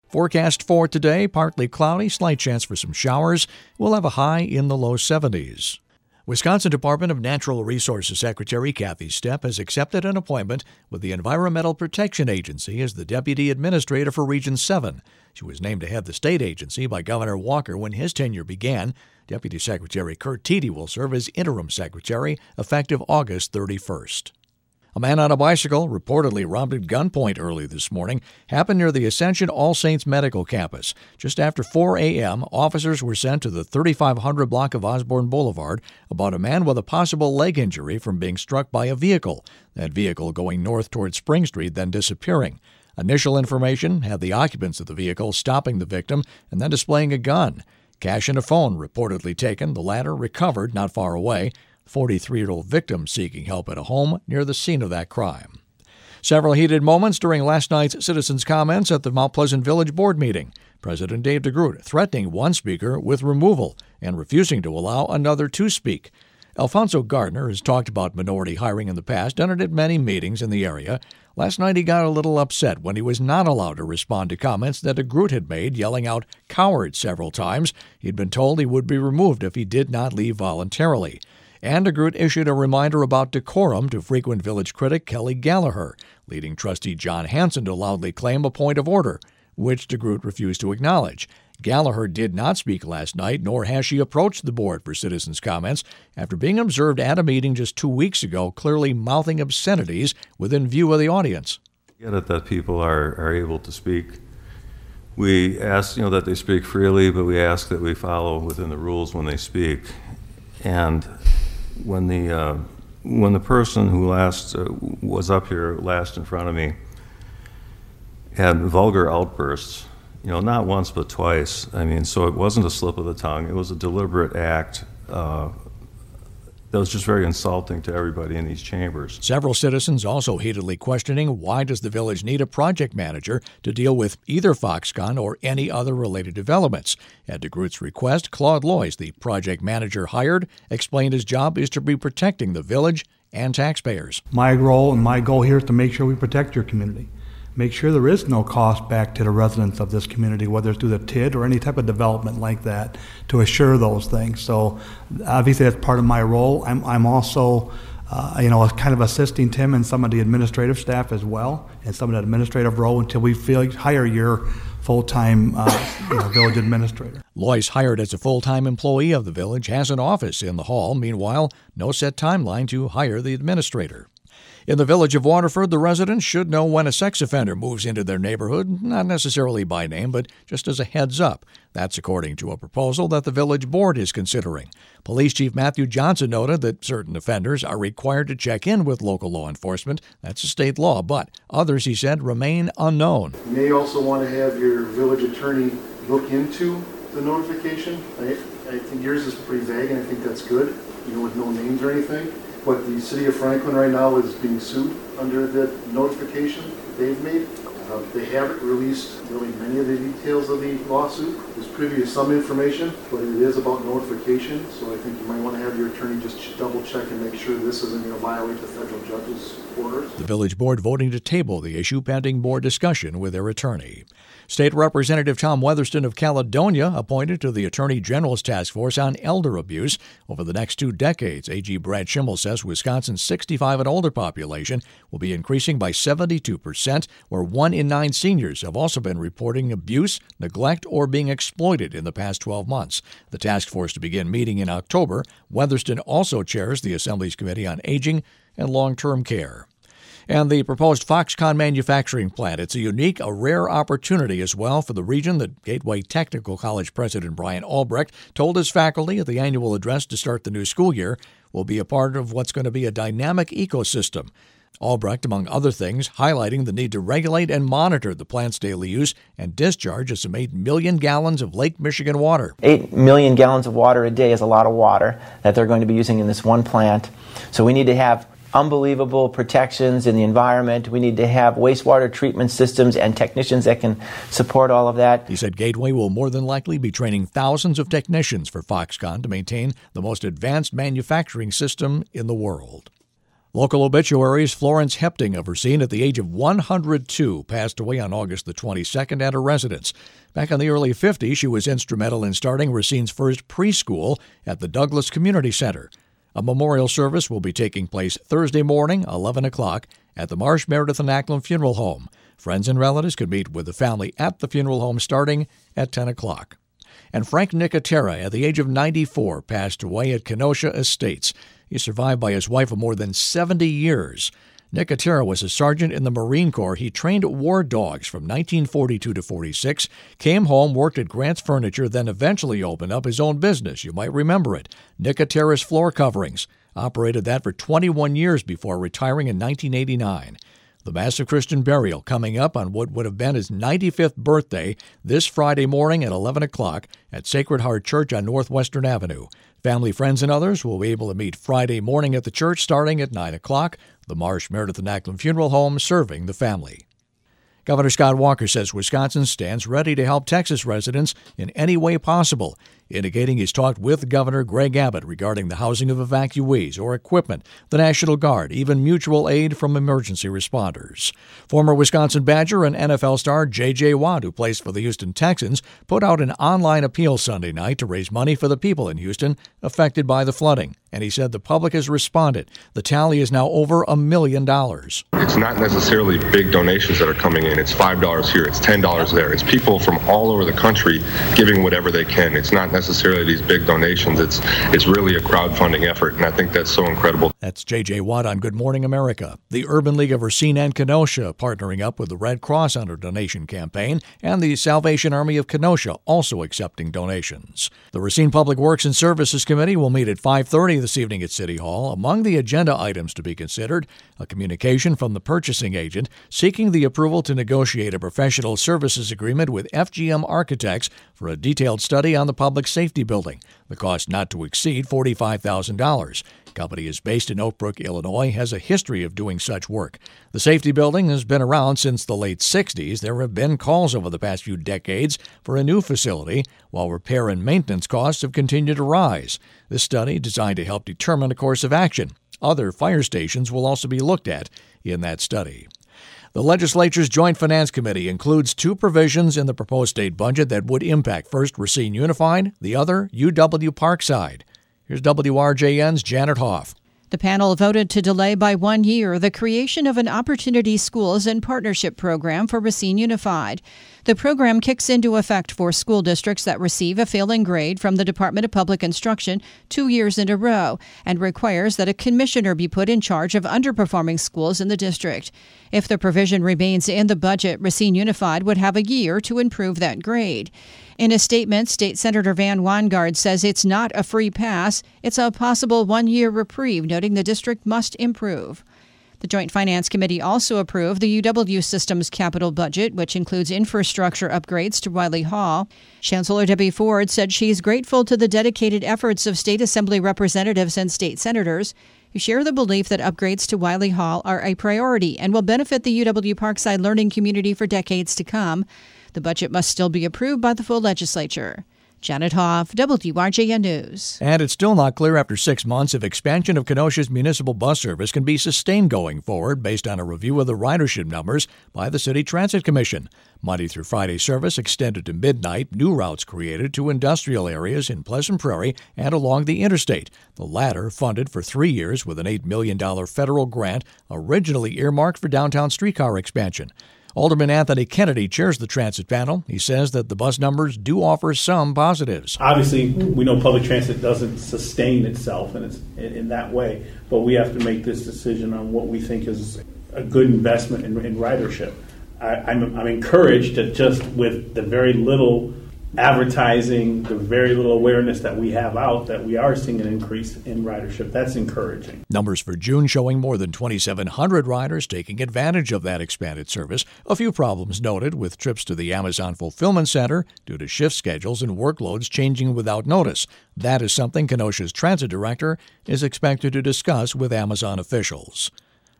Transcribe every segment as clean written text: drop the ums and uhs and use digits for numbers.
Forecast for today, partly cloudy, slight chance for some showers. We'll have a high in the low 70s. Wisconsin Department of Natural Resources Secretary Kathy Stepp has accepted an appointment with the Environmental Protection Agency as the Deputy Administrator for Region 7. She was named to head the state agency by Governor Walker when his tenure began. Deputy Secretary Kurt Teedy will serve as interim secretary effective August 31st. A man on a bicycle, reportedly robbed at gunpoint early this morning, happened near the Ascension All Saints Medical Campus. Just after 4 a.m., officers were sent to the 3500 block of Osborne Boulevard about a man with a possible leg injury from being struck by a vehicle. That vehicle going north toward Spring Street, then disappearing. Initial information had the occupants of the vehicle stopping the victim and then displaying a gun. Cash and a phone reportedly taken, the latter recovered not far away. 43-year-old victim seeking help at a home near the scene of that crime. Several heated moments during last night's citizens' comments at the Mount Pleasant Village Board meeting. President Dave DeGroot threatening one speaker with removal and refusing to allow another to speak. Alfonso Gardner has talked about minority hiring in the past and at many meetings in the area. Last night he got a little upset when he was not allowed to respond to comments that DeGroot had made, yelling out "coward" several times. He'd been told he would be removed if he did not leave voluntarily. And DeGroot issued a reminder about decorum to frequent village critic Kelly Gallagher, leading trustee John Hanson to loudly claim a point of order, which DeGroot refused to acknowledge. Gallagher did not speak last night, nor has she approached the board for citizens' comments after being observed at a meeting just 2 weeks ago, clearly mouthing obscenities within view of the audience. I get it that people are able to speak. We ask, that they speak freely, but we ask that we follow within the rules when they speak. And when the person who was up here last in front of me had vulgar outbursts, not once but twice. So it wasn't a slip of the tongue. It was a deliberate act that was just very insulting to everybody in these chambers. Several citizens also heatedly questioning why does the village need a project manager to deal with either Foxconn or any other related developments. At DeGroot's request, Claude Loyce, the project manager hired, explained his job is to be protecting the village and taxpayers. My role and my goal here is to make sure we protect your community. Make sure there is no cost back to the residents of this community, whether it's through the TID or any type of development like that, to assure those things. So obviously that's part of my role. I'm also, kind of assisting Tim and some of the administrative staff as well, and some of the administrative role until we hire your full-time village administrator. Loyce, hired as a full-time employee of the village, has an office in the hall. Meanwhile, no set timeline to hire the administrator. In the village of Waterford, the residents should know when a sex offender moves into their neighborhood, not necessarily by name, but just as a heads up. That's according to a proposal that the village board is considering. Police Chief Matthew Johnson noted that certain offenders are required to check in with local law enforcement. That's a state law, but others, he said, remain unknown. You may also want to have your village attorney look into the notification. I think yours is pretty vague, and I think that's good, with no names or anything. But the city of Franklin right now is being sued under the notification they've made. They haven't released really many of the details of the lawsuit. There's privy to some information, but it is about notification. So I think you might want to have your attorney just double check and make sure this isn't going to violate the federal judge's orders. The village board voting to table the issue pending board discussion with their attorney. State Representative Tom Weatherston of Caledonia appointed to the Attorney General's Task Force on Elder Abuse. Over the next 2 decades, AG Brad Schimmel says Wisconsin's 65 and older population will be increasing by 72%, where 1 in 9 seniors have also been reporting abuse, neglect, or being exploited in the past 12 months. The task force to begin meeting in October. Weatherston also chairs the Assembly's Committee on Aging and Long-Term Care. And the proposed Foxconn manufacturing plant. It's a rare opportunity as well for the region that Gateway Technical College President Brian Albrecht told his faculty at the annual address to start the new school year will be a part of what's going to be a dynamic ecosystem. Albrecht, among other things, highlighting the need to regulate and monitor the plant's daily use and discharge of some 8 million gallons of Lake Michigan water. 8 million gallons of water a day is a lot of water that they're going to be using in this one plant. So we need to have unbelievable protections in the environment. We need to have wastewater treatment systems and technicians that can support all of that. He said Gateway will more than likely be training thousands of technicians for Foxconn to maintain the most advanced manufacturing system in the world. Local obituaries: Florence Hepting of Racine, at the age of 102, passed away on August the 22nd at her residence. Back in the early 50s, she was instrumental in starting Racine's first preschool at the Douglas Community Center. A memorial service will be taking place Thursday morning, 11 o'clock, at the Marsh, Meredith, and Ackland Funeral Home. Friends and relatives could meet with the family at the funeral home starting at 10 o'clock. And Frank Nicotera, at the age of 94, passed away at Kenosha Estates. He's survived by his wife of more than 70 years. Nicotera was a sergeant in the Marine Corps. He trained war dogs from 1942 to 46, came home, worked at Grant's Furniture, then eventually opened up his own business. You might remember it, Nicotera's Floor Coverings. Operated that for 21 years before retiring in 1989. The massive Christian burial coming up on what would have been his 95th birthday this Friday morning at 11 o'clock at Sacred Heart Church on Northwestern Avenue. Family, friends, and others will be able to meet Friday morning at the church starting at 9 o'clock. The Marsh, Meredith, and Ackland Funeral Home serving the family. Governor Scott Walker says Wisconsin stands ready to help Texas residents in any way possible, indicating he's talked with Governor Greg Abbott regarding the housing of evacuees or equipment, the National Guard, even mutual aid from emergency responders. Former Wisconsin Badger and NFL star J.J. Watt, who plays for the Houston Texans, put out an online appeal Sunday night to raise money for the people in Houston affected by the flooding. And he said the public has responded. The tally is now over $1 million. It's not necessarily big donations that are coming in. It's $5 here, it's $10 there. It's people from all over the country giving whatever they can. It's not necessarily these big donations. It's really a crowdfunding effort, and I think that's so incredible. That's J.J. Watt on Good Morning America. The Urban League of Racine and Kenosha partnering up with the Red Cross on a donation campaign, and the Salvation Army of Kenosha also accepting donations. The Racine Public Works and Services Committee will meet at 5:30 this evening at City Hall. Among the agenda items to be considered, a communication from the purchasing agent seeking the approval to negotiate a professional services agreement with FGM Architects for a detailed study on the public safety building. The cost not to exceed $45,000. The company is based in Oak Brook, Illinois, has a history of doing such work. The safety building has been around since the late 60s. There have been calls over the past few decades for a new facility, while repair and maintenance costs have continued to rise. This study designed to help determine a course of action. Other fire stations will also be looked at in that study. The legislature's Joint Finance Committee includes two provisions in the proposed state budget that would impact first Racine Unified, the other UW Parkside. Here's WRJN's Janet Hoff. The panel voted to delay by 1 year the creation of an Opportunity Schools and Partnership Program for Racine Unified. The program kicks into effect for school districts that receive a failing grade from the Department of Public Instruction 2 years in a row and requires that a commissioner be put in charge of underperforming schools in the district. If the provision remains in the budget, Racine Unified would have a year to improve that grade. In a statement, State Senator Van Wangard says it's not a free pass, it's a possible 1 year reprieve, noting the district must improve. The Joint Finance Committee also approved the UW system's capital budget, which includes infrastructure upgrades to Wiley Hall. Chancellor Debbie Ford said she's grateful to the dedicated efforts of state assembly representatives and state senators who share the belief that upgrades to Wiley Hall are a priority and will benefit the UW Parkside learning community for decades to come. The budget must still be approved by the full legislature. Janet Hoff, WRJN News. And it's still not clear after 6 months if expansion of Kenosha's municipal bus service can be sustained going forward based on a review of the ridership numbers by the City Transit Commission. Monday through Friday service extended to midnight, new routes created to industrial areas in Pleasant Prairie and along the interstate. The latter funded for 3 years with an $8 million federal grant originally earmarked for downtown streetcar expansion. Alderman Anthony Kennedy chairs the transit panel. He says that the bus numbers do offer some positives. Obviously, we know public transit doesn't sustain itself in that way, but we have to make this decision on what we think is a good investment in ridership. I'm encouraged that just with the very little advertising, the very little awareness that we have out, that we are seeing an increase in ridership. That's encouraging. Numbers for June showing more than 2,700 riders taking advantage of that expanded service. A few problems noted with trips to the Amazon Fulfillment Center due to shift schedules and workloads changing without notice. That is something Kenosha's transit director is expected to discuss with Amazon officials.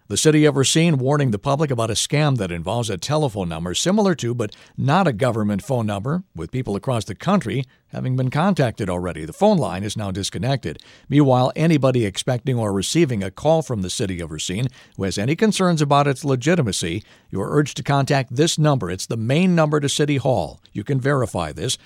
The city of Racine warning the public about a scam that involves a telephone number similar to but not a government phone number, with people across the country having been contacted already. The phone line is now disconnected. Meanwhile, anybody expecting or receiving a call from the city of Racine who has any concerns about its legitimacy, you are urged to contact this number. It's the main number to City Hall. You can verify this,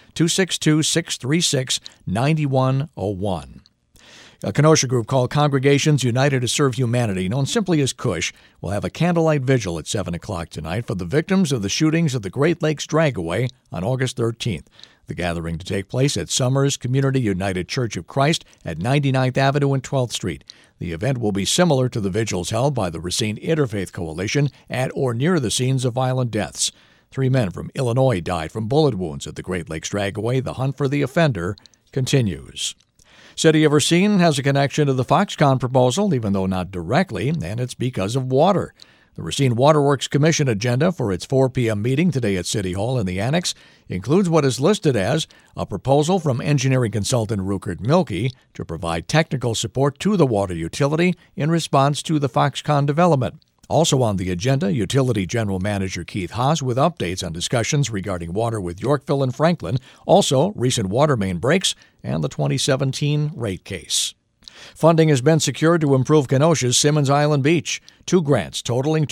262-636-9101. A Kenosha group called Congregations United to Serve Humanity, known simply as CUSH, will have a candlelight vigil at 7 o'clock tonight for the victims of the shootings at the Great Lakes Dragaway on August 13th. The gathering to take place at Summers Community United Church of Christ at 99th Avenue and 12th Street. The event will be similar to the vigils held by the Racine Interfaith Coalition at or near the scenes of violent deaths. 3 men from Illinois died from bullet wounds at the Great Lakes Dragaway. The hunt for the offender continues. City of Racine has a connection to the Foxconn proposal, even though not directly, and it's because of water. The Racine Waterworks Commission agenda for its 4 p.m. meeting today at City Hall in the Annex includes what is listed as a proposal from engineering consultant Rukert Milke to provide technical support to the water utility in response to the Foxconn development. Also on the agenda, Utility General Manager Keith Haas with updates on discussions regarding water with Yorkville and Franklin, also recent water main breaks, and the 2017 rate case. Funding has been secured to improve Kenosha's Simmons Island Beach. 2 grants totaling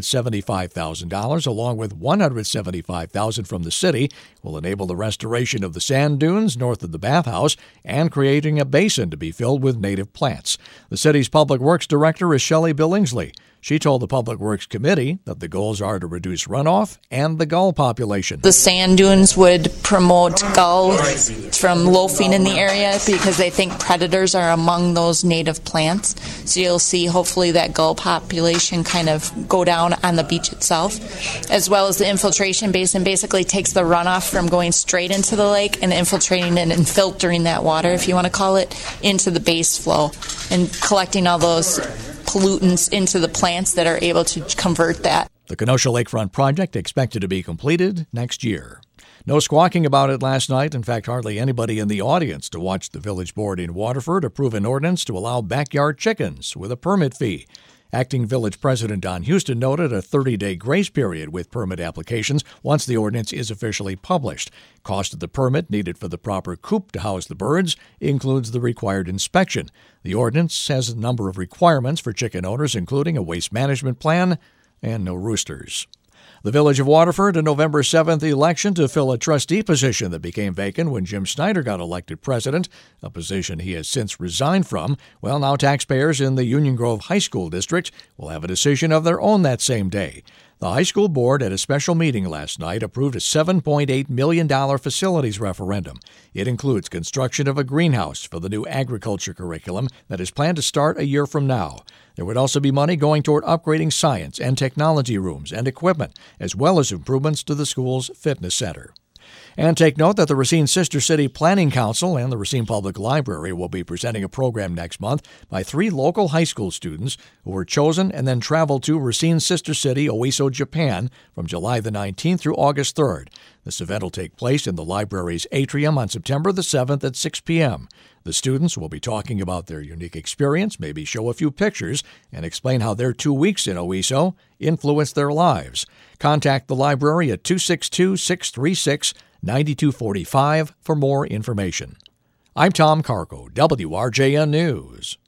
$275,000 along with $175,000 from the city will enable the restoration of the sand dunes north of the bathhouse and creating a basin to be filled with native plants. The city's Public Works Director is Shelley Billingsley. She told the Public Works Committee that the goals are to reduce runoff and the gull population. The sand dunes would promote gulls from loafing in the area because they think predators are among those native plants. So you'll see hopefully that gull population kind of go down on the beach itself, as well as the infiltration basin basically takes the runoff from going straight into the lake and infiltrating it and filtering that water, if you want to call it, into the base flow and collecting all those pollutants into the plants that are able to convert that. The Kenosha Lakefront project expected to be completed next year. No squawking about it last night. In fact, hardly anybody in the audience to watch the village board in Waterford approve an ordinance to allow backyard chickens with a permit fee. Acting Village President Don Houston noted a 30-day grace period with permit applications once the ordinance is officially published. Cost of the permit needed for the proper coop to house the birds includes the required inspection. The ordinance has a number of requirements for chicken owners, including a waste management plan and no roosters. The Village of Waterford, a November 7th election to fill a trustee position that became vacant when Jim Snyder got elected president, a position he has since resigned from. Well, now taxpayers in the Union Grove High School District will have a decision of their own that same day. The high school board at a special meeting last night approved a $7.8 million facilities referendum. It includes construction of a greenhouse for the new agriculture curriculum that is planned to start a year from now. There would also be money going toward upgrading science and technology rooms and equipment, as well as improvements to the school's fitness center. And take note that the Racine Sister City Planning Council and the Racine Public Library will be presenting a program next month by 3 local high school students who were chosen and then traveled to Racine Sister City, Oiso, Japan from July the 19th through August 3rd. This event will take place in the library's atrium on September the 7th at 6 p.m. The students will be talking about their unique experience, maybe show a few pictures, and explain how their 2 weeks in Oiso influenced their lives. Contact the library at 262-636-9245 for more information. I'm Tom Carco, WRJN News.